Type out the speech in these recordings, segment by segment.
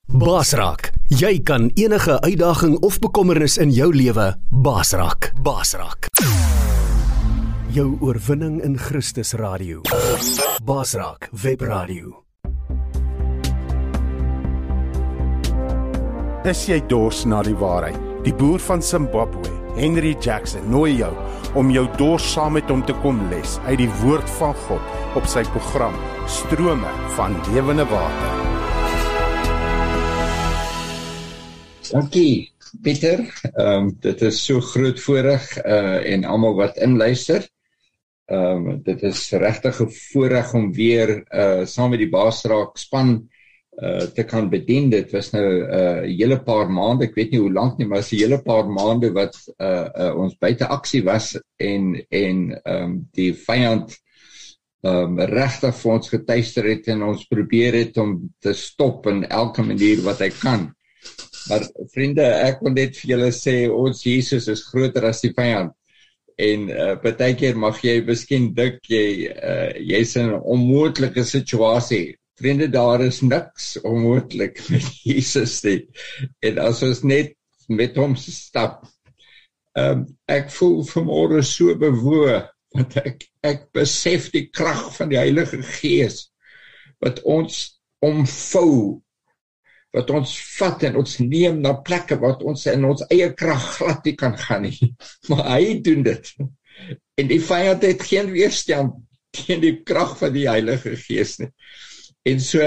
Basraak. Jy kan enige uitdaging of bekommernis in jou lewe basraak. Basraak. Jou oorwinning in Christus Radio. Basraak Webradio. Is jy dors na die waarheid? Die boer van Zimbabwe, Henry Jackson, nooi jou om jou dors saam met hom te kom les uit die woord van God op sy program Strome van Lewende Water. Dankie Pieter, dit is so groot voorreg en almal wat inluister. Dit is regtig 'n voorreg om weer saam met die Basraak span te kan bedien. Dit was nou 'n hele paar maande, ek weet nie hoe lank nie, maar is 'n hele paar maande wat ons buite aksie was en die vyand regtig vir ons getuister het en ons probeer het om te stop in elke manier wat hy kan. Maar vriende, ek wil net vir julle sê, ons Jesus is groter as die vyand. En partykeer mag jy miskien dink jy's in 'n onmoontlike situasie. Vriende, daar is niks onmoontlik met Jesus nie. En as ons net met hom stap, ek voel vanmôre so bewoe, want ek besef die krag van die Heilige Gees, wat ons omvou, wat ons vat en ons neem na plekke wat ons in ons eie krag glad nie kan gaan nie. Maar hy doen dit. En die vyand het geen weerstand teen die krag van die Heilige Gees nie. En so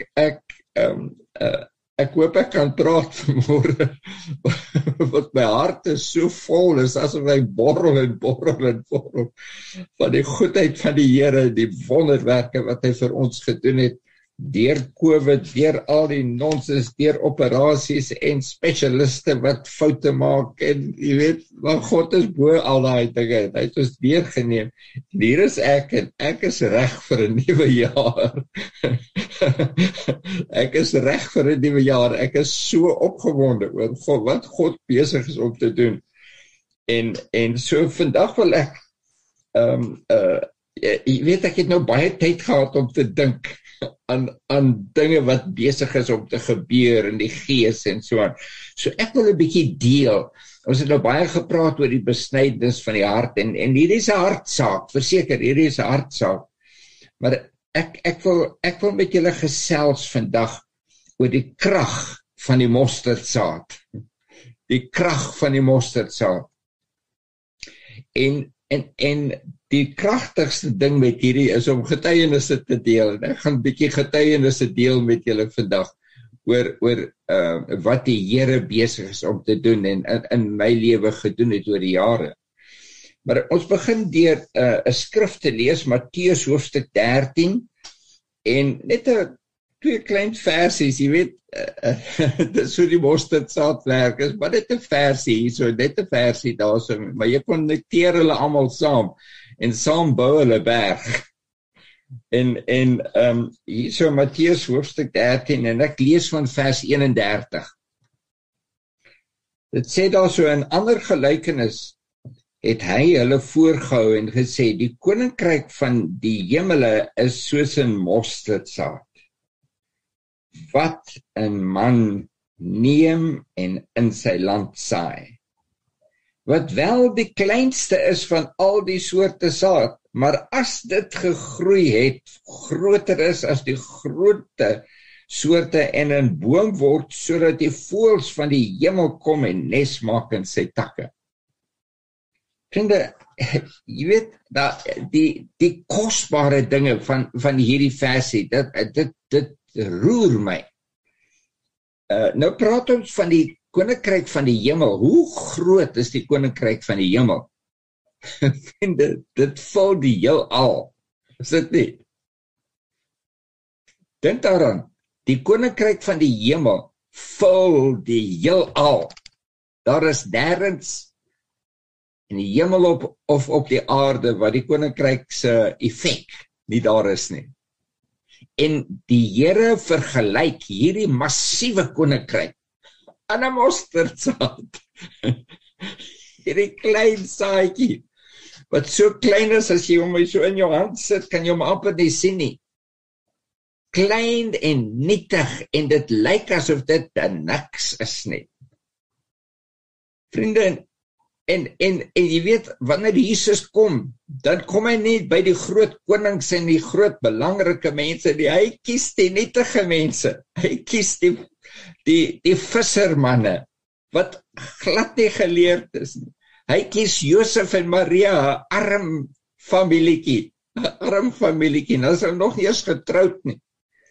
ek hoop ek kan praat vanmôre, want my hart is so vol, is asof hy borrel en borrel en borrel van die goedheid van die Here, die wonderwerke wat hy vir ons gedoen het, deur COVID, deur al die nonsens, deur operasies en spesialiste wat foute maak, en jy weet, maar God is bo al daai dinge, hy het ons deurgeneem, en hier is ek, en ek is reg vir 'n nuwe jaar, ek is reg vir 'n nuwe jaar, ek is so opgewonde oor wat God besig is om te doen, en so vandag wil ek, jy weet, ek het nou baie tyd gehad om te dink, aan dinge wat besig is om te gebeur in die gees en so aan. So ek wil 'n bietjie deel. Ons het nou baie gepraat oor die besnydenis van die hart en hierdie is 'n hartsaak, verseker, hierdie is 'n hartsaak. Maar ek wil met julle gesels vandag oor die krag van die mosterdsaad. Die krag van die mosterdsaad. En die kragtigste ding met hierdie is om getuienisse te deel. En ek gaan 'n bietjie getuienisse deel met julle vandag oor wat die Here besig is om te doen en in my lewe gedoen het oor die jare. Maar ons begin deur 'n skrif te lees, Matteus hoofstuk 13, en net 2 klein versies, jy weet, dis so die mosterdsaad werk, is maar net 'n versie hier, so net 'n versie daarso, maar jy konnekteer hulle almal saam, en saam bou hulle berg. En hier so Matteus hoofstuk 13, en ek lees van vers 31. Dit sê daar so, 'n ander gelykenis het hy hulle voorgehou en gesê, die koninkryk van die hemele is soos 'n mosterdsaad, wat 'n man neem en in sy land saai, wat wel die kleinste is van al die soorte saad, maar as dit gegroei het, groter is as die grote soorte en 'n boom word, sodat die voëls van die hemel kom en nes maak in sy takke. Vriende, jy weet, die kosbare dinge van hierdie versie, dit roer my. Nou praat ons van die koninkryk van die hemel. Hoe groot is die koninkryk van die hemel? Vriende, dit vul die heelal. Is dit nie? Dink daaraan, die koninkryk van die hemel vul die heelal. Daar is nêrens in die hemel of op die aarde wat die koninkryk se effek nie daar is nie. En die Here vergelyk hierdie massiewe koninkryk aan 'n mosterdsaad. Hierdie klein saadjie, wat so klein is as jy hom so in jou hand sit, kan jy hom amper nie sien nie. klein en nietig en dit lyk asof dit niks is nie. Vriende, en jy weet, wanneer Jesus kom, dan kom hy nie by die groot konings en die groot belangrike mense nie. Hy kies die nietige mense. Hy kies die vissermanne, wat glad nie geleerd is nie. Hy kies Josef en Maria, 'n arm familietjie, nou is hulle nog nie eens getroud nie.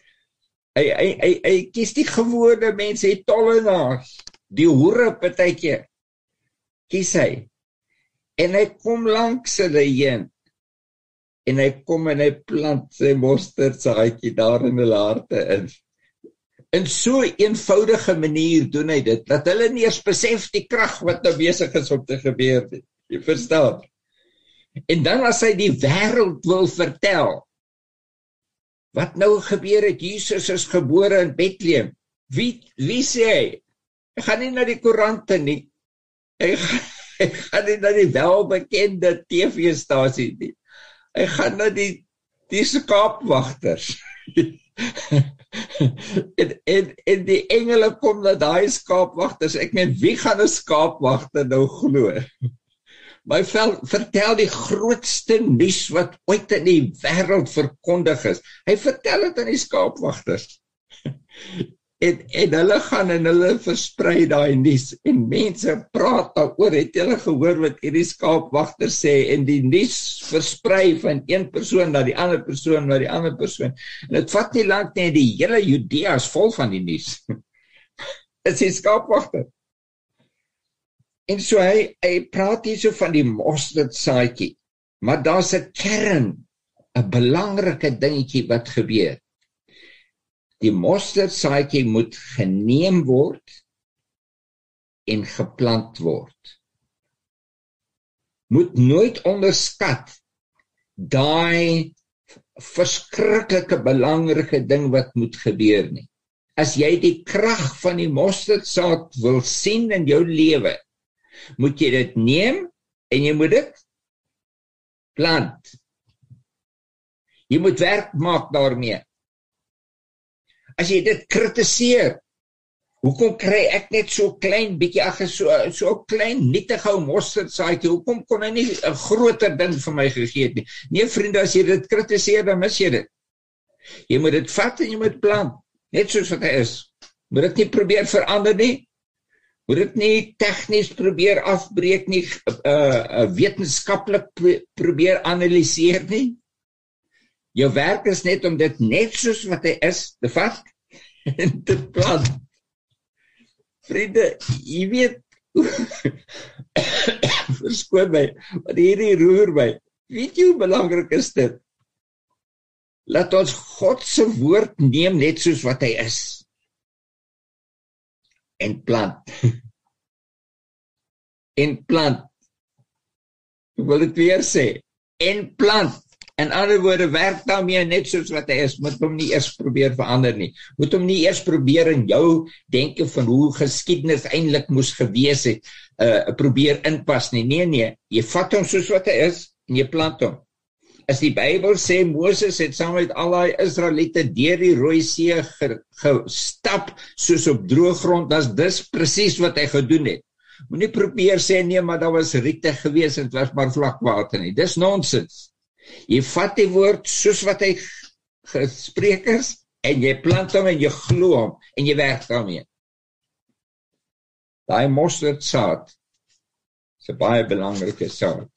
Hy kies die gewone mense, die tollenaars, die hoere partykeer, kies hy. En hy kom langs hulle heen, en hy kom en hy plant sy mosterdsaadjie daar in hulle harte in. In so 'n eenvoudige manier doen hy dit, dat hulle nie eens besef die krag wat nou besig is om te gebeur nie. Jy verstaan? En dan as hy die wêreld wil vertel, wat nou gebeur het, Jesus is gebore in Bethlehem. Wie sê hy? Hy gaan nie na die koerante nie. Hy gaan nie na die welbekende TV-stasie nie. Hy gaan na die skaapwagters. en die engele kom na daai skaapwagters. Ek meen, wie gaan 'n skaapwagter nou glo? Maar hy vertel die grootste nuus wat ooit in die wêreld verkondig is. Hy vertel dit aan die skaapwagters. En hulle gaan en hulle versprei daai nuus. En mense praat daaroor, het hulle gehoor wat hierdie skaapwagter sê, en die nuus versprei van een persoon na die ander persoon, na die ander persoon. En dit vat nie lank nie, die hele Judea is vol van die nuus. Dit is die skaapwagter. En so hy praat hier so van die mosterdsaadjie, maar daar's 'n kern, 'n belangrike dingetjie wat gebeur. Die mosterdsaadjie moet geneem word en geplant word. Moet nooit onderskat daai verskriklike belangrike ding wat moet gebeur nie. As jy die krag van die mosterdsaad wil sien in jou lewe, moet jy dit neem en jy moet dit plant. Jy moet werk maak daarmee. As jy dit kritiseer, hoekom kry ek net so klein bietjie, so klein nietige ou mosterdsaadjie, hoekom kon hy nie 'n groter ding vir my gegee het nie? Nee vriende, as jy dit kritiseer, dan mis jy dit. Jy moet dit vat en jy moet plant, net soos wat hy is. Moet dit nie probeer verander nie, moet dit nie tegnies probeer afbreek nie, wetenskaplik probeer analiseer nie. Jou werk is net om dit net soos wat hy is, te vat en te plant. Vriende, jy weet, verskoon my, want hierdie roer my. Weet jy hoe belangrik is dit? Laat ons God se woord neem net soos wat hy is. En plant. En plant. Ek wil dit weer sê. En plant. In ander woorde, werk daarmee net soos wat hy is, moet hom nie eers probeer verander nie. Moet hom nie eers probeer in jou denke van hoe geskiedenis eintlik moes gewees het, probeer inpas nie. Nee, jy vat hom soos wat hy is, en jy plant hom. As die Bybel sê, Moses het saam met al die Israeliete deur die Rooi See gestap, soos op droë grond, dis presies wat hy gedoen het. Moenie probeer sê, nee, maar daar was riete gewees, en het was maar vlak water nie. Dis nonsens. Jy vat die woord soos wat hy gespreek is, en jy plant hom en jy glo hom, en jy werk daarmee. Daai mosterdsaad is 'n baie belangrike saad.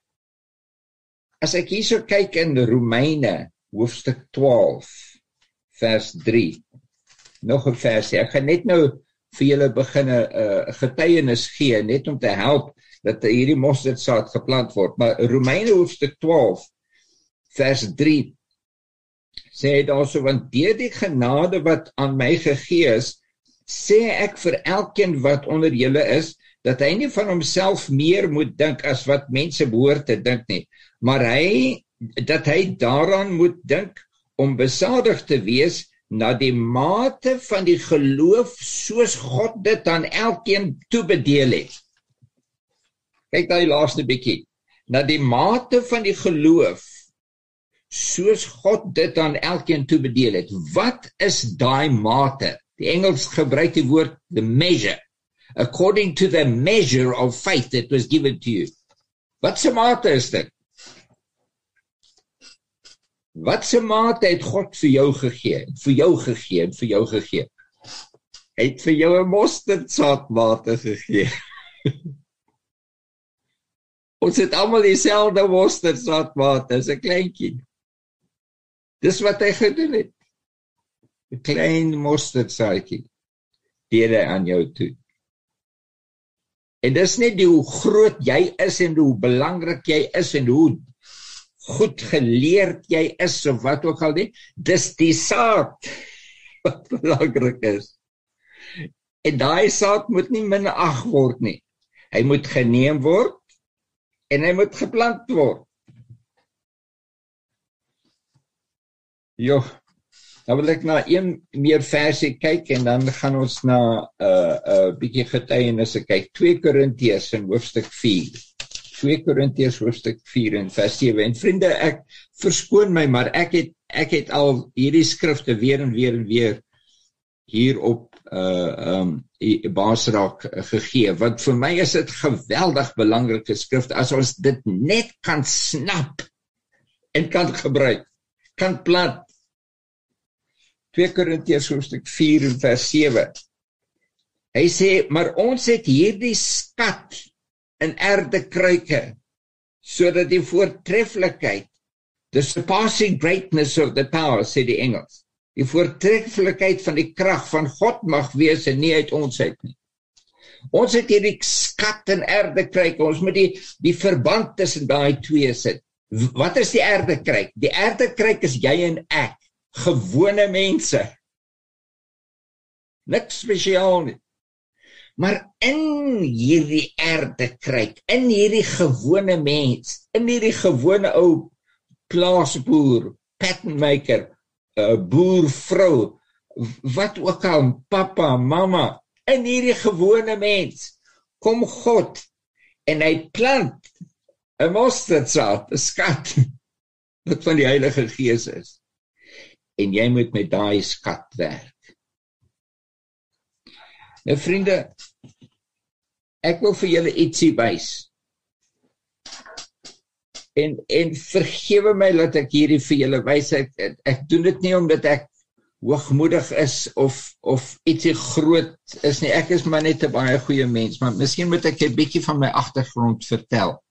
As ek hierso kyk in Romeine, hoofstuk 12, vers 3, nog 'n versie, ek gaan net nou vir julle begin 'n getuienis gee, net om te help, dat hierdie mosterdsaad geplant word. Maar Romeine hoofstuk 12, vers 3, sê hy daarso, want deur die genade wat aan my gegee is, sê ek vir elkeen wat onder julle is, dat hy nie van homself meer moet dink as wat mense behoort te dink nie, maar dat hy daaraan moet dink om besadig te wees na die mate van die geloof soos God dit aan elkeen toebedeel het. Kyk daai laaste bietjie. Na die mate van die geloof soos God dit aan elkeen toebedeel het. Wat is daai mate? Die Engels gebruik die woord the measure. According to the measure of faith that was given to you. Wat se mate is dit? Wat se mate het God vir jou gegee? Vir jou gegee en vir jou gegee. Hy het vir jou 'n mosterdsaadmate gegee. Ons het almal dieselfde mosterdsaadmate as 'n kleintjie. Dis wat hy gedoen het. 'n Klein mosterdsaadjie. Deur hy aan jou toe. En dis nie die hoe groot jy is en hoe belangrik jy is en hoe goed geleerd jy is of wat ook al nie. Dis die saad wat belangrik is. En daai saad moet nie minag word nie. Hy moet geneem word en hy moet geplant word. Dan wil ek na een meer versie kyk en dan gaan ons na 'n bietjie getuienisse kyk. 2 Korintiërs in hoofstuk 4. 2 Korintiërs hoofstuk 4 en vers 7. En vriende, ek verskoon my, maar ek het al hierdie skrifte weer en weer hier op Basraak gegee, want vir my is dit geweldig belangrike skrifte, as ons dit net kan snap en kan gebruik, kan plant. 2 Korintiërs hoofstuk 4 en vers 7. Hy sê, maar ons het hierdie skat in erdekruike, sodat die voortreffelikheid, the surpassing greatness of the power, sê die Engels, die voortreffelikheid van die krag van God mag wees en nie uit ons uit nie. Ons het hierdie skat in erdekruike, ons moet die verband tussen daai twee sit. Wat is die erdekruik? Die erdekruik is jy en ek, gewone mense. Niks spesiaal nie. Maar in hierdie erdekruik, in hierdie gewone mens, in hierdie gewone ou plaasboer, patternmaker, boervrou, wat ook al, papa, mama, in hierdie gewone mens, kom God, en hy plant 'n mosterdsaad, 'n skat, wat van die Heilige Gees is. En jy moet met daai skat werk. Nou vriende, ek wil vir julle ietsie wys. En vergewe my dat ek hierdie vir julle wys. Ek doen dit nie omdat ek hoogmoedig is of ietsie groot is nie. Ek is maar net 'n baie goeie mens, maar miskien moet ek 'n bietjie van my agtergrond vertel.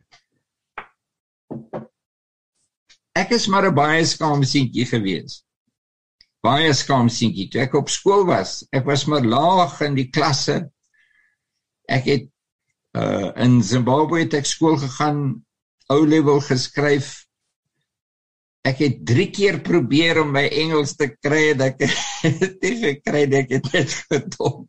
Ek is maar 'n baie skaam seentjie gewees. Baie skaam seentjie. Toe ek op skool was, ek was maar laag in die klasse. Ek het in Zimbabwe het ek skool gegaan, O-level geskryf. Ek het 3 keer probeer om my Engels te kry, en ek het nie gekry, ek het net gedop.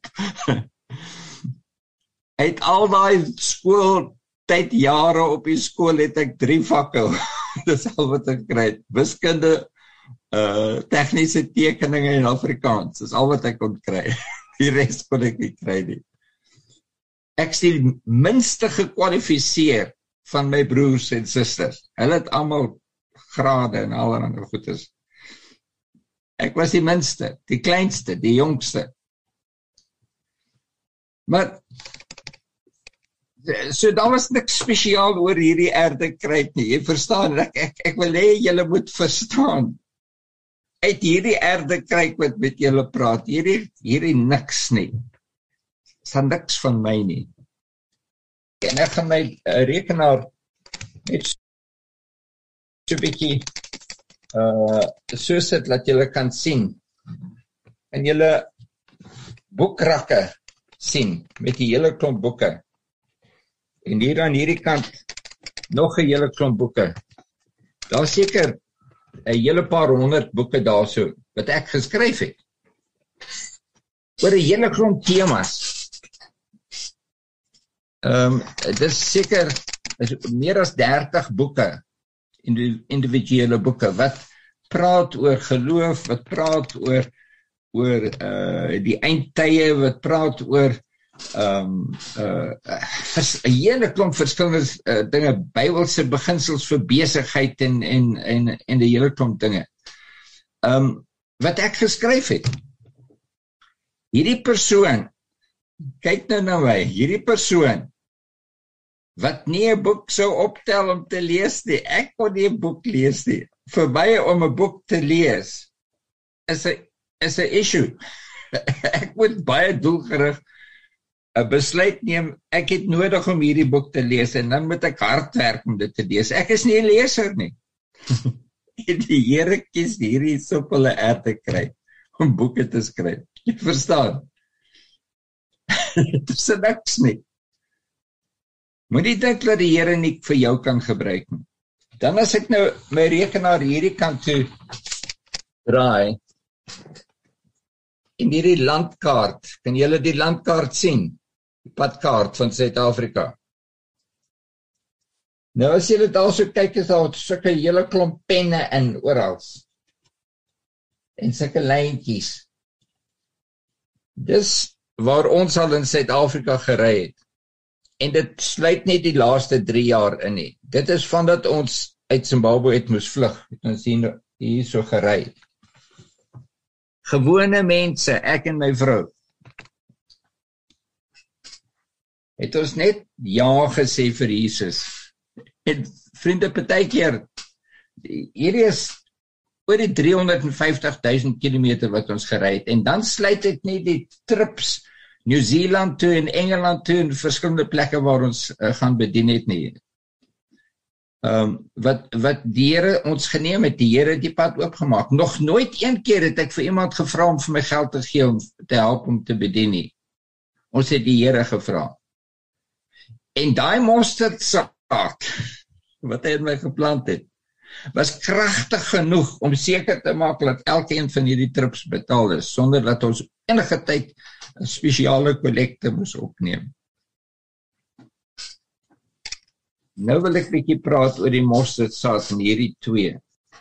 Uit al daai skooltyd jare op die skool het ek 3 vakke. Dis al wat ek kry. Wiskunde, tegniese tekeninge en Afrikaans. Dis al wat ek kon kry. Die res kon ek nie kry nie. Ek is die minste gekwalifiseer van my broers en susters. Hulle het almal grade en allerlei goedes. Ek was die minste, die kleinste, die jongste. Maar so daar was niks spesiaal oor hierdie erdekruik nie. Jy verstaan, ek wil hê julle moet verstaan. Uit hierdie erdekruik wat met julle praat, hierdie niks nie. Is daar niks van my nie. En ek gaan my rekenaar net so 'n bietjie so sit dat julle kan sien. En julle boekrakke sien met die hele klomp boeke. En hier aan hierdie kant nog 'n hele klomp boeke. Daar seker 'n hele paar 100 boeke daarso wat ek geskryf het. Oor 'n hele klomp temas. Dis seker meer as 30 boeke, individuele boeke, wat praat oor geloof, wat praat oor die eindtye, wat praat oor 'n hele klomp verskillende dinge, Bybelse beginsels vir besigheid en 'n hele klomp dinge. Wat ek geskryf het. Hierdie persoon, kyk nou na my, hierdie persoon wat nie 'n boek sou optel om te lees nie, ek kon nie 'n boek lees nie. Vir my om 'n boek te lees is 'n issue. Ek moet baie doelgerig 'n besluit neem, ek het nodig om hierdie boek te lees en dan moet ek hard werk om dit te lees. Ek is nie 'n leser nie. En die Here kies hierdie soppele erte kry om boeke te skryf. Jy verstaan? Dit is niks nie. Moenie dink dat die Here nie vir jou kan gebruik nie. Dan as ek nou my rekenaar hierdie kant toe draai, en hierdie landkaart, kan julle die landkaart sien? Die padkaart van Suid-Afrika. Nou as julle daar so kyk, is daar sulke hele klomp penne in oral. En sulke lyntjies. Dis waar ons al in Suid-Afrika gery het. En dit sluit net die laaste 3 jaar in nie. Dit is vandat ons uit Zimbabwe het moes vlug. Ons hier so gery. Gewone mense, ek en my vrou, het ons net ja gesê vir Jesus. En vriende, partykeer, hierdie is oor die 350.000 kilometer wat ons gery het, en dan sluit dit nie die trips New Zealand toe en Engeland toe en verskillende plekke waar ons gaan bedien het nie. Wat die Here ons geneem het, die Here die pad oopgemaak. Nog nooit een keer het ek vir iemand gevra om vir my geld te gee om te help om te bedien nie. Ons het die Here gevra. En daai mosterdsaad wat hy in my geplant het, was kragtig genoeg om seker te maak dat elkeen van hierdie trips betaal is, sonder dat ons enige tyd 'n spesiale kollekte moes opneem. Nou wil ek 'n bietjie praat oor die mosterdsaad en hierdie twee.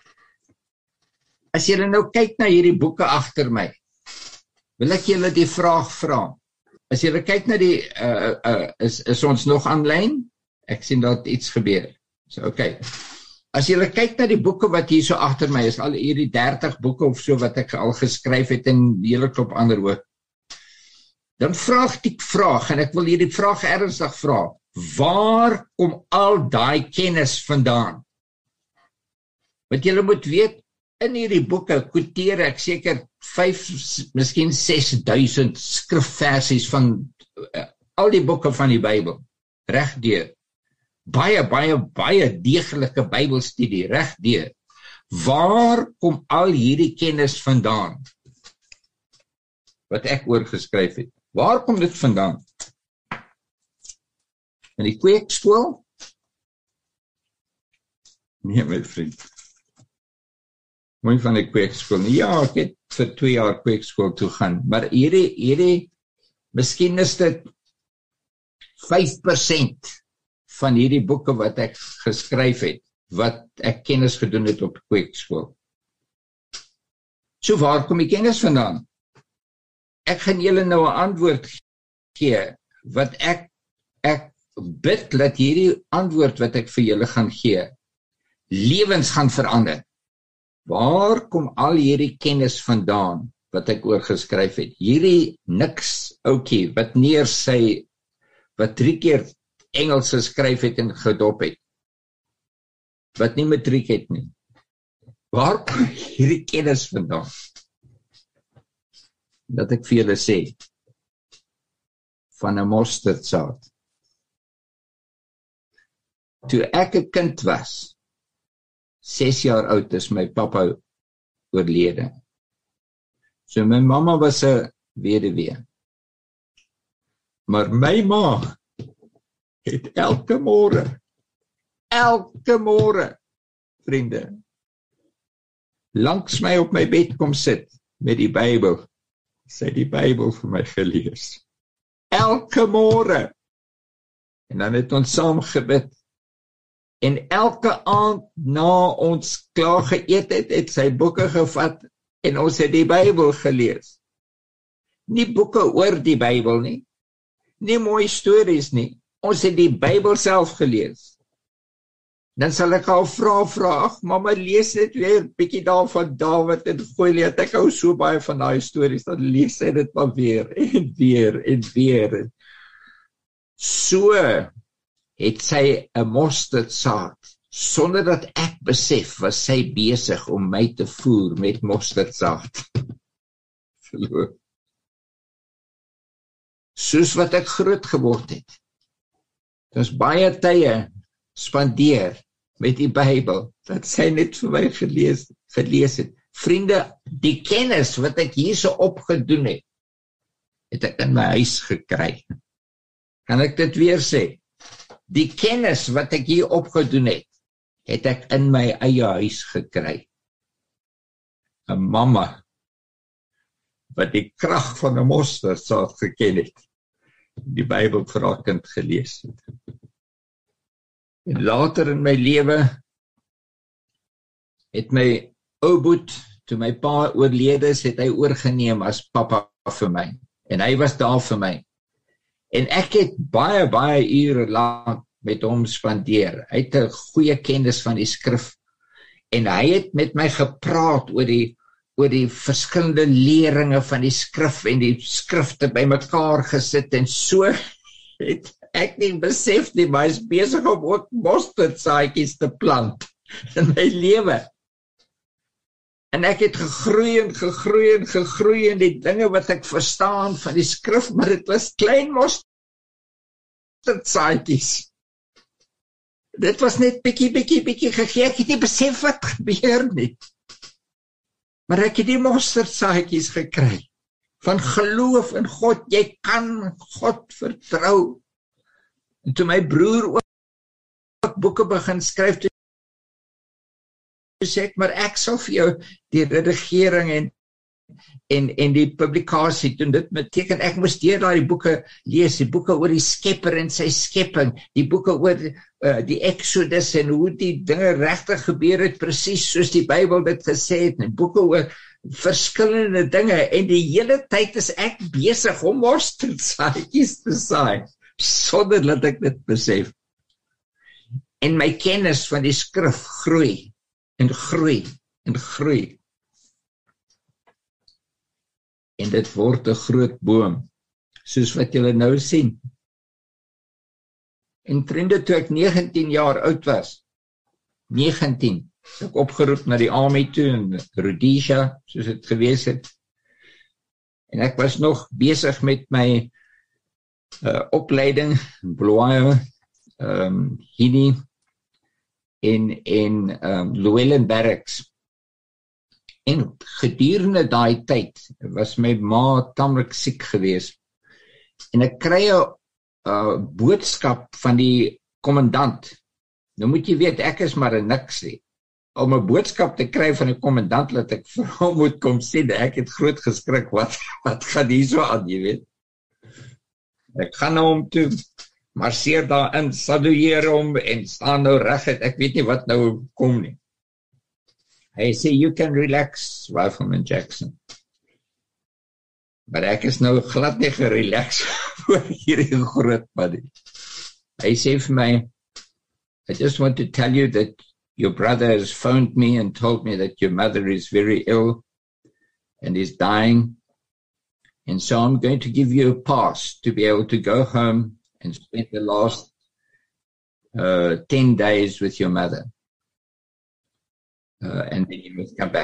As julle nou kyk na hierdie boeke agter my, wil ek julle die vraag vra. As julle kyk na die, is ons nog aanlyn? Ek sien dat iets gebeur. So, okay. As julle kyk na die boeke wat hier so agter my is, al hierdie 30 boeke of so wat ek al geskryf het en die hele klop ander ook, dan vraag die vraag, en ek wil hierdie vraag ernstig vra, waar kom al daai kennis vandaan? Want julle moet weet, in hierdie boeke quoteer ek seker 5, miskien 6.000 skrifversies van al die boeke van die Bybel, regdeur. Baie deeglike Bybelstudie, regdeur. Waar kom al hierdie kennis vandaan? Wat ek oorgeskryf het. Waar kom dit vandaan? In die kweekskool? Nee, my vriend. Mooi van die kweekskool. Ja, ek het vir 2 jaar kweekskool toe gaan, maar hierdie, miskien is dit 5% van hierdie boeke wat ek geskryf het, wat ek kennis gedoen het op kweekskool. So waar kom die kennis vandaan? Ek gaan julle nou 'n antwoord gee, wat ek bid dat hierdie antwoord wat ek vir julle gaan gee, lewens gaan verander. Waar kom al hierdie kennis vandaan, wat ek oorgeskryf het? Hierdie niks, oukie, wat neersy, wat 3 keer Engels geskryf het en gedop het, wat nie matriek het nie. Waar kom hierdie kennis vandaan? Dat ek vir julle sê, van 'n mosterdsaad. Toe ek 'n kind was, 6 jaar oud, is my pappa oorlede. So my mamma was 'n weduwee. Maar my ma het elke môre, vriende, langs my op my bed kom sit met die Bybel. Sy het die Bybel vir my gelees. Elke môre. En dan het ons saam gebid. En elke aand na ons klaar geëet het sy boeke gevat en ons het die Bybel gelees. Nie boeke oor die Bybel nie. nie mooi stories nie. Ons het die Bybel self gelees. Dan sal ek al vra, ag mamma, lees net weer bietjie daar van Dawid en Goliat. Ek hou so baie van daai stories, dan lees hy dit maar weer en weer en weer. So het sy 'n mosterdsaad. Sonder dat ek besef, was sy besig om my te voer met mosterdsaad. Soos wat ek groot geword het. Ons baie tye spandeer met die Bybel, dat sy net vir my gelees het. Vriende, die kennis wat ek hierso opgedoen het ek in my huis gekry. Kan ek dit weer sê? Die kennis wat ek hier opgedoen het ek in my eie huis gekry. 'n Mamma, wat die krag van 'n mosterdsaad geken het, die Bybel vir haar kind gelees het. En later in my lewe het my ou boet, toe my pa oorlede is, het hy oorgeneem as pappa vir my. En hy was daar vir my. En ek het baie ure lank met hom spandeer. Hy het 'n goeie kennis van die skrif. En hy het met my gepraat oor die verskillende leringe van die skrif en die skrifte bymekaar gesit. En so het ek nie besef nie, maar hy is besig om ook mosterdsaadjies te plant in my lewe. En ek het gegroei in die dinge wat ek verstaan van die skrif, maar dit was klein mosterdsaadjies. Dit was net bietjie gegee, ek het nie besef wat gebeur nie. Maar ek het die mosterdsaadjies gekry, van geloof in God, jy kan God vertrou. En toe my broer ook boeke begin skryf, toe sê ek, maar ek sal vir jou die redigering en die publikasie doen. Dit beteken ek moes deur daai boeke lees, die boeke oor die Skepper en sy skepping, die boeke oor die Exodus en hoe die dinge regtig gebeur het, presies soos die Bybel dit gesê het, en boeke oor verskillende dinge, en die hele tyd is ek besig om mosterdsaadjies te saai, sonder dat ek dit besef. En my kennis van die skrif groei en groei en groei. En dit word 'n groot boom, soos wat julle nou sien. En vriende, toe ek 19 jaar oud was, 19, ek opgeroep na die army toe in Rhodesia, soos het gewees het. En ek was nog besig met my opleiding, Bloemfontein, Hini en Llewellyn Barracks. En gedurende daai tyd was my ma tamelik siek gewees. En ek kry 'n boodskap van die kommandant. Nou moet jy weet, ek is maar 'n niksie. Om 'n boodskap te kry van die kommandant dat ek vir hom moet kom sien, ek het groot geskrik, wat gaan hier so aan, jy weet. Ek gaan na hom toe, marseer daarin, salueer hom en staan nou reguit, ek weet nie wat nou kom nie. Hy sê, you can relax, Rifleman Jackson. Maar ek is nou glad nie gerelax voor hierdie groot buddy. Hy sê vir my, I just want to tell you that your brother has phoned me and told me that your mother is very ill and is dying. And so I'm going to give you a pass to be able to go home and spend the last 10 days with your mother. And then you must come back.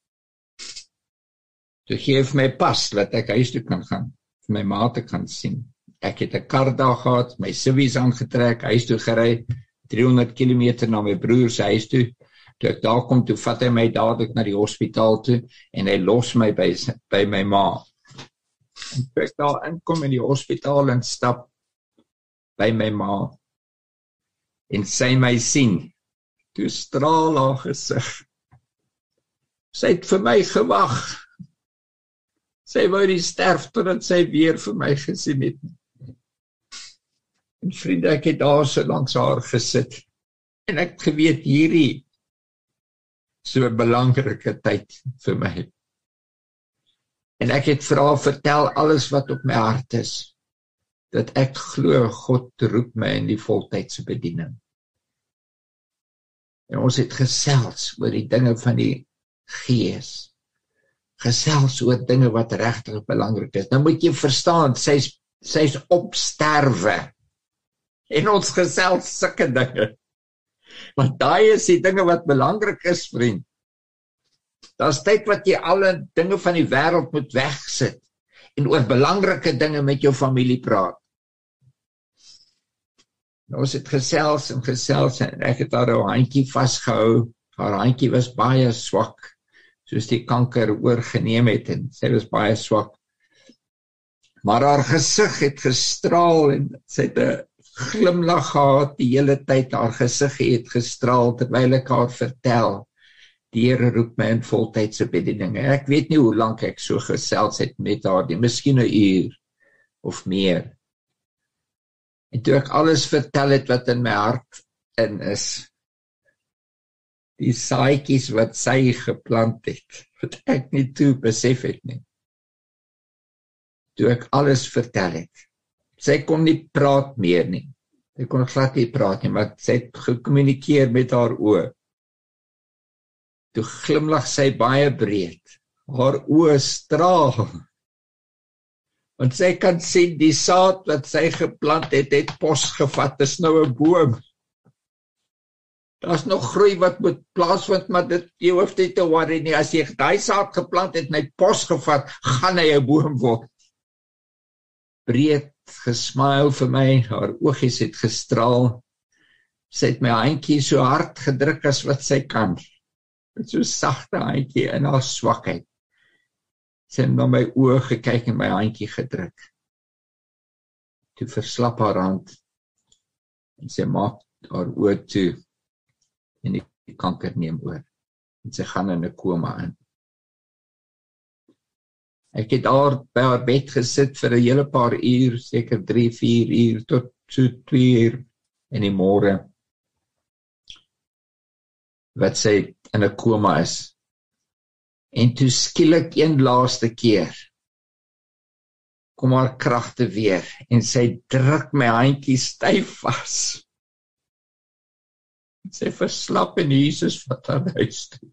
So geef my pas, dat ek huis toe kan gaan, vir my ma te kan sien. Ek het 'n kar daar gehad, my civies aangetrek, huis toe gery, 300 kilometer na my broer se huis toe. Toe ek daar kom, toe vat hy my dadelik na die hospitaal toe, en hy los my by my ma. En toe ek daar inkom in die hospitaal en stap by my ma, en sy my sien, toe straal haar gesig. Sy het vir my gewag. Sy wou nie sterf totdat sy weer vir my gesien het. En vriende, ek het daar so langs haar gesit. En ek geweet hierdie so 'n belangrike tyd vir my. En ek het vir haar vertel alles wat op my hart is. dat ek glo God roep my in die voltydse bediening. En ons het gesels oor die dinge van die Gees. Gesels oor dinge wat regtig belangrik is. Nou moet jy verstaan, sy's op sterwe. En ons gesels sulke dinge. Want daai is die dinge wat belangrik is, vriend. Daar's tyd wat jy alle dinge van die wêreld moet wegsit en oor belangrike dinge met jou familie praat. Nou, ons het gesels en ek het haar handjie vasgehou. Haar handjie was baie swak, soos die kanker oorgeneem het en sy was baie swak. Maar haar gesig het gestraal en sy het 'n glimlag gehad die hele tyd. Haar gesig het gestraal terwyl ek haar vertel. Die Here roep my in voltydse bediening. Ek weet nie hoe lank ek so gesels het met haar, miskien 'n uur of meer. En toe ek alles vertel het wat in my hart in is, die saadjies wat sy geplant het, wat ek nie toe besef het nie. Toe ek alles vertel het, sy kon nie praat meer nie. Sy kon glad nie praat nie, maar sy het gekommunikeer met haar oë. Toe glimlag sy baie breed. Haar oë straal. Want sy kan sien die saad wat sy geplant het pos gevat. Dis nou 'n boom. Daar's nog groei wat moet plaasvind, maar jy hoef nie te worry nie. As jy daai saad geplant het en hy pos gevat, gaan hy 'n boom word. Breed gesmile vir my, haar oogies het gestraal. Sy het my handjie so hard gedruk as wat sy kan. Met so sagte handjie in haar swakheid. Sy het na my oë gekyk en my handjie gedruk. Toe verslap haar hand en sy maak haar oë toe en die kanker neem oor. En sy gaan in 'n koma in. Ek het daar by haar bed gesit vir 'n hele paar uur, seker 3-4 uur, tot so 2 uur in die môre, wat sy in 'n koma is. En toe skielik een laaste keer, kom haar kragte weer, en sy druk my handjie styf vas. Sy verslap en Jesus vat haar huis toe.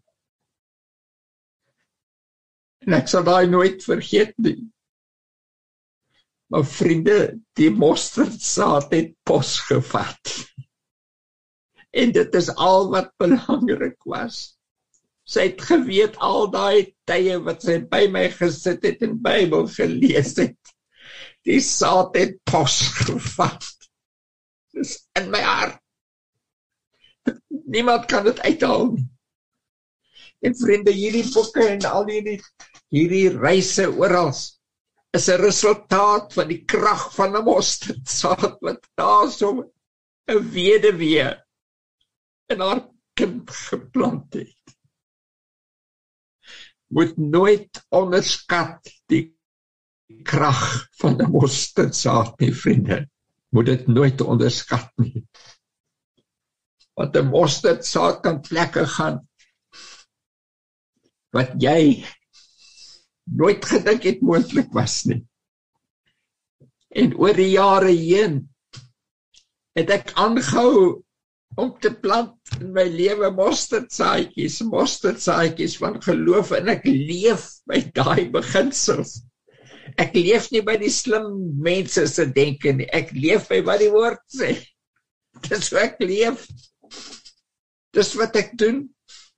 En ek sal daai nooit vergeet nie. Maar vriende, die mosterdsaad het pos gevat. En dit is al wat belangrik was. Sy het geweet al daai tye wat sy by my gesit het en Bybel gelees het. Die saad het pos gevat. Dis in my hart. Niemand kan dit uithaal nie. En vriende, hierdie boeke en al hierdie reise oral is 'n resultaat van die krag van 'n mosterdsaad wat daarso 'n weduwee in haar kind geplant het. Moet nooit onderskat die krag van 'n mosterdsaad nie, vriende. Moet dit nooit onderskat nie. Want 'n mosterdsaad kan plekke gaan wat jy nooit gedink het moontlik was nie. En oor die jare heen het ek aangehou om te plant in my lewe mosterdsaadjies van geloof, en ek leef by daai beginsels. Ek leef nie by die slim mense se denke nie, ek leef by wat die woord sê. Dis hoe ek leef. Dis wat ek doen.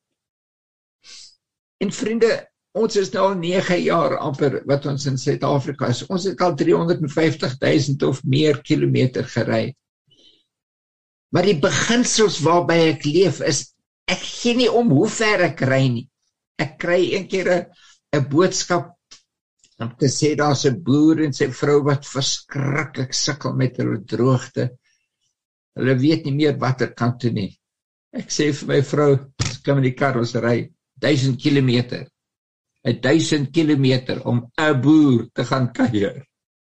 En vriende, ons is nou al 9 jaar amper wat ons in Suid-Afrika is. Ons het al 350.000 of meer kilometer gery. Maar die beginsels waarby ek leef is, ek gee nie om hoe ver ek ry nie. Ek kry een keer 'n boodskap om te sê daar's 'n boer en sy vrou wat verskriklik sukkel met hulle droogte. Hulle weet nie meer watter kant toe nie. Ek sê vir my vrou, ons klim in die kar, ons ry 1000 kilometer. 1000 kilometer om 'n boer te gaan kuier.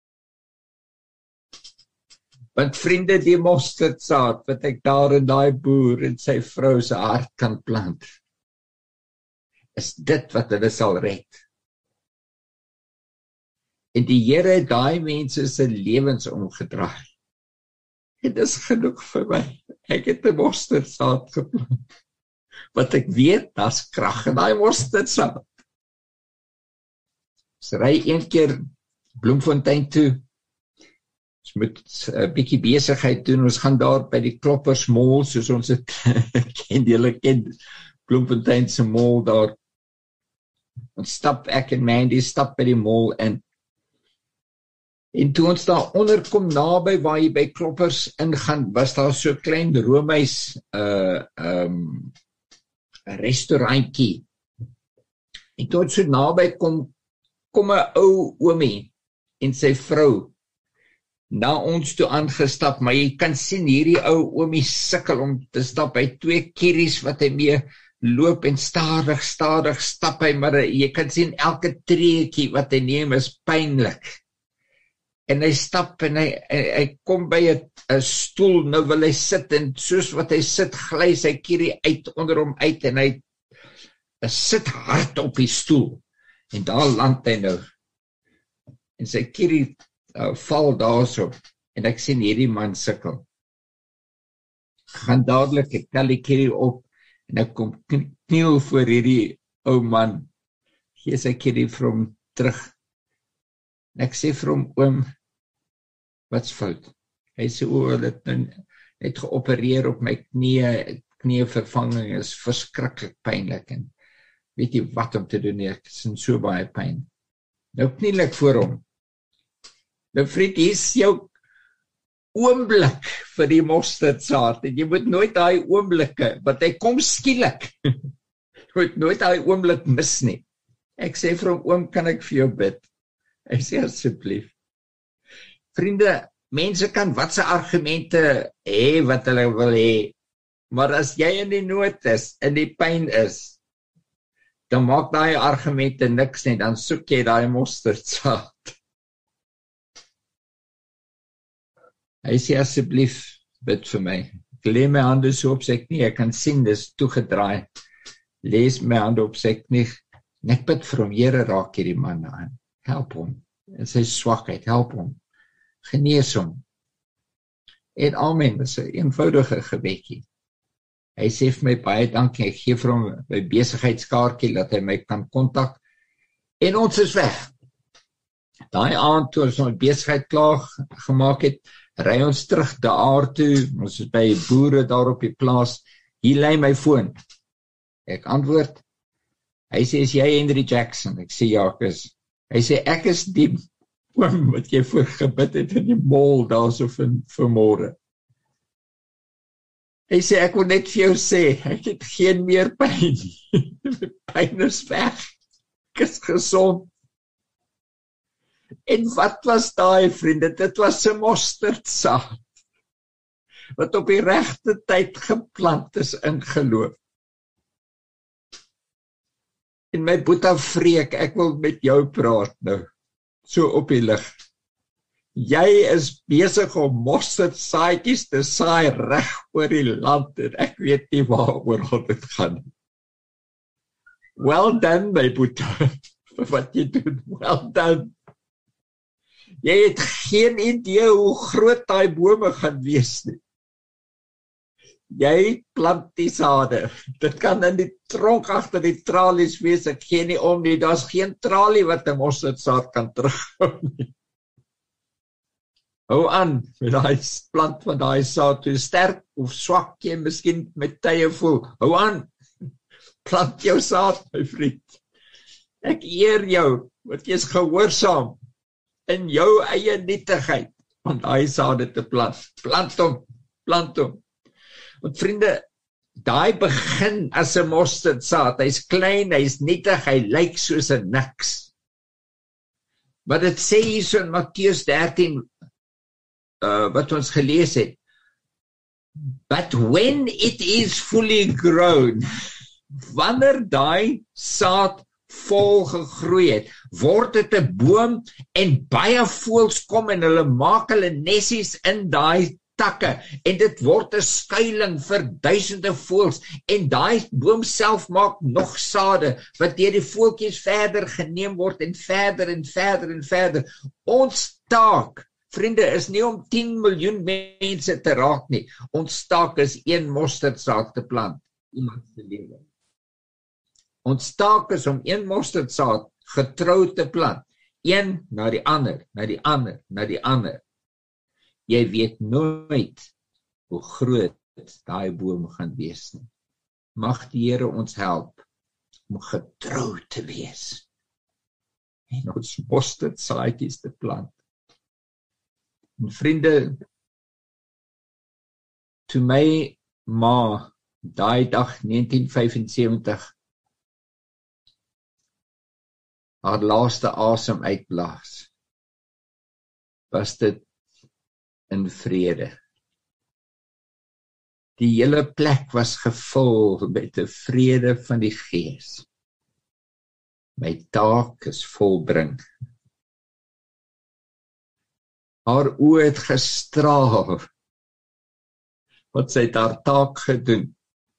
Want vriende, die mosterdsaad wat ek daar in daai boer en sy vrou se hart kan plant, is dit wat hulle sal red. En die Here het daai mense se lewens omgedraai. En dis genoeg vir my. Ek het 'n mosterdsaad geplant. Wat ek weet, daar's krag in daai mosterdsaad. Ons ry een keer Bloemfontein toe. Ons moet 'n bietjie besigheid doen. Ons gaan daar by die Kloppers Mall, soos ons dit julle ken, Bloemfontein se mall daar. Ons stap, ek en Mandy stap by die mall in. En toe ons daar onderkom naby waar jy by Kloppers ingaan, was daar so 'n klein Romeis restaurantjie. En toe ons so naby kom 'n ou oomie en sy vrou na ons toe aangestap, maar jy kan sien hierdie ou oomie sukkel om te stap. Hy 2 kieries wat hy mee loop en stadig stap hy, maar jy kan sien elke treetjie wat hy neem is pynlik. En hy stap en hy kom by 'n stoel, nou wil hy sit en soos wat hy sit, gly sy kierie uit onder hom uit en hy sit hard op die stoel. En daar land hy nou. En sy kierie val daarso en ek sien hierdie man sukkel. Gaan dadelik, ek tel die kierie op en ek kom kniel voor hierdie ou man. Gee sy kierie vir hom terug. En ek sê vir hom, oom, wat's fout? Hy sê, hulle het net geopereer op my knievervanging is verskriklik pynlik en weet jy wat om te doen, ek is in so baie pyn. Nou kniel ek voor hom. Nou vriend, hier is jou oomblik vir die mosterdsaad en jy moet nooit daai oomblikke, want hy kom skielik. Jy moet nooit daai oomblik mis nie. Ek sê vir hom, oom, kan ek vir jou bid? Hy sê asseblief. Vriende, mense kan watse argumente hê wat hulle wil hê, maar as jy in die nood is, in die pyn is, dan maak daai argumente niks nie, dan soek jy daai mosterdsaad. Hy sê asseblief bid vir my. Ek lê my hande so op sy knie, ek kan sien dis toegedraai. Lees my hande op sy knie, en ek bid vir hom, Here, raak hierdie man aan. Help hom, in sy swakheid, help hom. Genees hom. En amen, dis 'n eenvoudige gebedjie. Hy sê vir my baie dankie, ek gee vir hom my besigheidskaartjie, dat hy my kan kontak, en ons is weg. Daai aand, toe ons ons besigheid klaar gemaak het, ry ons terug daar toe, ons is by boere daar op die plaas, hier lê my foon. Ek antwoord, hy sê, is jy Henry Jackson? Ek sê, ja, ek is. Hy sê, ek is die oom wat jy voor gebid het in die mall daar so vanmôre. Hy sê, ek wil net vir jou sê, ek het geen meer pyn. Pyn is weg. Ek is gesond. En wat was daai, vriende? Dit was 'n mosterdsaad wat op die regte tyd geplant is in geloof. En my boeta Freek, ek wil met jou praat nou, so op die lig. Jy is besig om mosterdsaadjies te saai reg oor die land en ek weet nie waaroor dit gaan. Well done, my boeta, vir wat jy doen. Well done. Jy het geen idee hoe groot daai bome gaan wees nie. Jy plant die sade. Dit kan in die tronk agter die tralies wees, ek gee nie om nie, daar's geen tralie wat 'n mosterdsaad kan terughou nie. Hou aan met daai plant van daai saad, hoe sterk of swak jy miskien met tye voel. Hou aan, plant jou saad, my vriend. Ek eer jou, want jy is gehoorsaam in jou eie nietigheid, om daai sade te plant. Plant hom. Want vriende, daai begin as 'n mosterdsaad, hy's klein, hy's nietig, hy lyk soos 'n niks. Maar dit sê hier so in Matteus 13, wat ons gelees het, but when it is fully grown, wanneer daai saad vol gegroei het, word dit 'n boom en baie voëls kom en hulle maak hulle nessies in daai takke en dit word 'n skuiling vir duisende voëls en daai boom self maak nog sade wat deur die voeltjies verder geneem word en verder en verder en verder. Ons taak, vriende, is nie om 10 miljoen mense te raak nie. Ons taak is 1 mosterdsaad te plant. Iemand se lewe. Ons taak is om 1 mosterdsaad getrou te plant. Een na die ander, na die ander, na die ander. Jy weet nooit hoe groot daai boom gaan wees nie. Mag die Here ons help om getrou te wees en ons mosterdsaadjies te plant. En vriende, toe my ma daai dag 1975 haar laaste asem uitblaas, was dit in vrede. Die hele plek was gevul met 'n vrede van die Gees. My taak is volbring. Haar oë het gestraal, want sy het haar taak gedoen.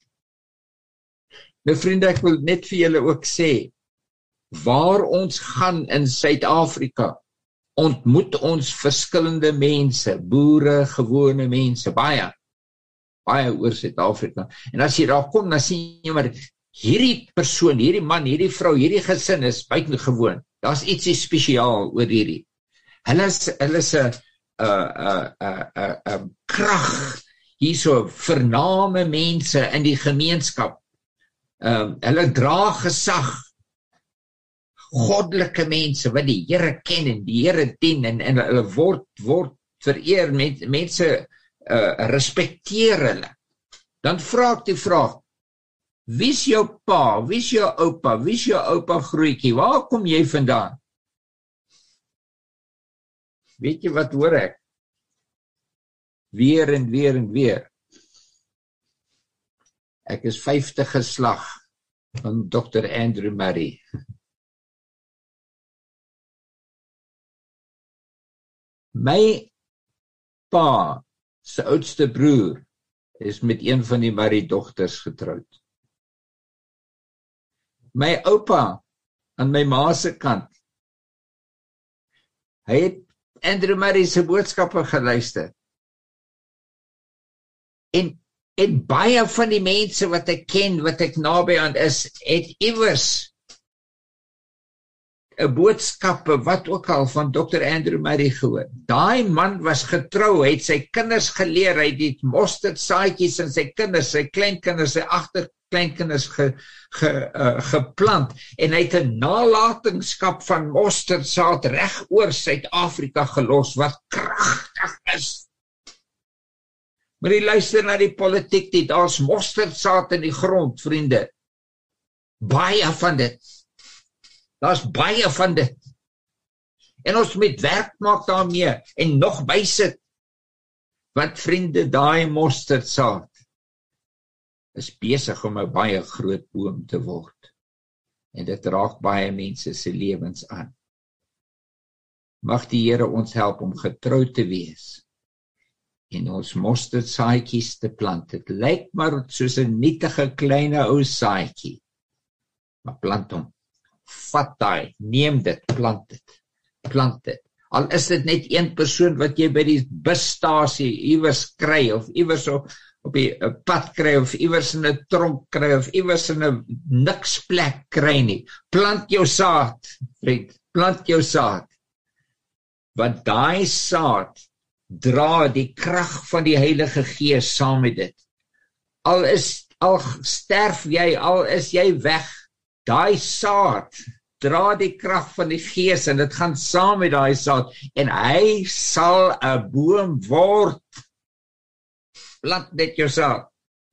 My vriende, ek wil net vir julle ook sê, waar ons gaan in Suid-Afrika, ontmoet ons verskillende mense, boere, gewone mense, baie oor Suid-Afrika. En as jy daar kom, dan sien jy maar, hierdie persoon, hierdie man, hierdie vrou, hierdie gesin is buitengewoon. Daar's ietsie spesiaal oor hierdie. Hulle is 'n krag, hierso vername mense in die gemeenskap. Hulle dra gesag, goddelike mense wat die Here ken en die Here dien en hulle word vereer, mense respekteer hulle. Dan vra ek die vraag, wie's jou pa, wie's jou oupa, wie's jou oupa grootjie, waar kom jy vandaan? Weet jy wat hoor ek? Weer en weer en weer. Ek is 5de geslag van Dr. Andrew Murray. My pa se oudste broer is met een van die Murray dogters getroud. My oupa aan my ma se kant, hy het Andrew Murray se boodskappe geluister. En baie van die mense wat ek ken, wat ek naby aan is, het iewers 'n boodskappe, wat ook al, van Dr. Andrew Murray gehoor. Daai man was getrou, hy het sy kinders geleer, hy het die mosterdsaadjies in sy kinders, sy kleinkinders, sy agterkleinkinders geplant, en hy het 'n nalatenskap van mosterdsaad reg oor Suid-Afrika gelos, wat kragtig is. Maar jy luister na die politiek, daar's mosterdsaad in die grond, vriende. Baie van dit. Daar's baie van dit. En ons moet werk maak daarmee en nog bysit. Want vriende, daai mosterdsaad is besig om 'n baie groot boom te word. En dit raak baie mense se lewens aan. Mag die Here ons help om getrou te wees en ons mosterdsaadjies te plant. Dit lyk maar soos 'n nietige kleine ou saadjie. Maar plant hom. Vat daai, neem dit, plant dit. Al is dit net een persoon wat jy by die busstasie iewers kry, of iewers op die pad kry, of iewers in 'n tronk kry, of iewers in 'n niks plek kry nie. Plant jou saad, vriend, plant jou saad. Want daai saad dra die krag van die Heilige Gees saam met dit. Al sterf jy, al is jy weg, daai saad dra die krag van die Gees en dit gaan saam met daai saad en hy sal 'n boom word. Plant net jou saad.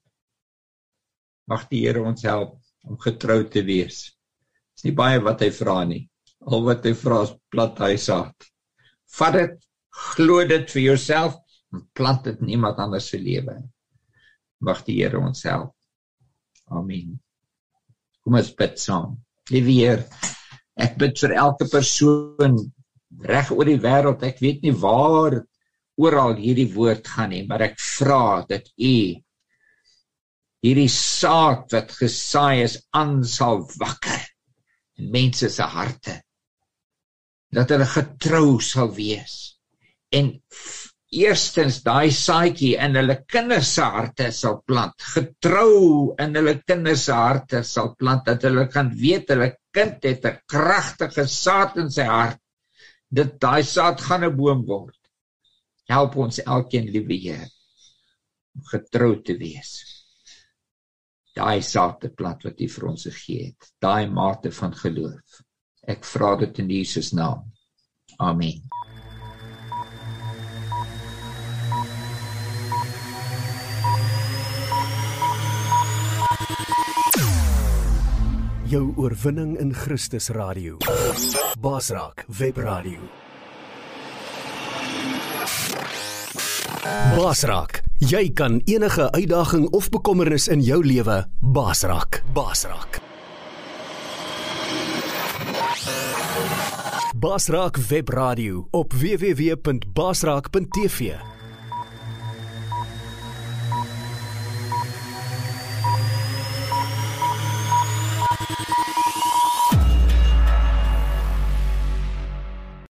Mag die Here ons help om getrou te wees. Dis nie baie wat hy vra nie. Al wat hy vra is plant hy saad. Vat dit, glo dit vir jouself en plant dit in iemand anders se lewe. Mag die Here ons help. Amen. Kom ons bid saam. Liewe Heer, ek bid vir elke persoon reg oor die wêreld. Ek weet nie waar oral hierdie woord gaan nie, maar ek vra dat U hierdie saad wat gesaai is aan sal wakker in mense se harte, dat hulle getrou sal wees en eerstens daai saadjie in hulle kinders se harte sal plant, getrou in hulle kinders se harte sal plant, dat hulle kan weet hulle kind het 'n kragtige saad in sy hart, dat daai saad gaan 'n boom word. Help ons elkeen, liewe Here, om getrou te wees. Daai saad te plant wat U vir ons gegee het, daai mate van geloof. Ek vra dit in Jesus naam. Amen. Jou oorwinning in Christus Radio. Basraak Webradio. Basraak, jy kan enige uitdaging of bekommernis in jou lewe basraak. Basraak. Basraak Webradio op www.basraak.tv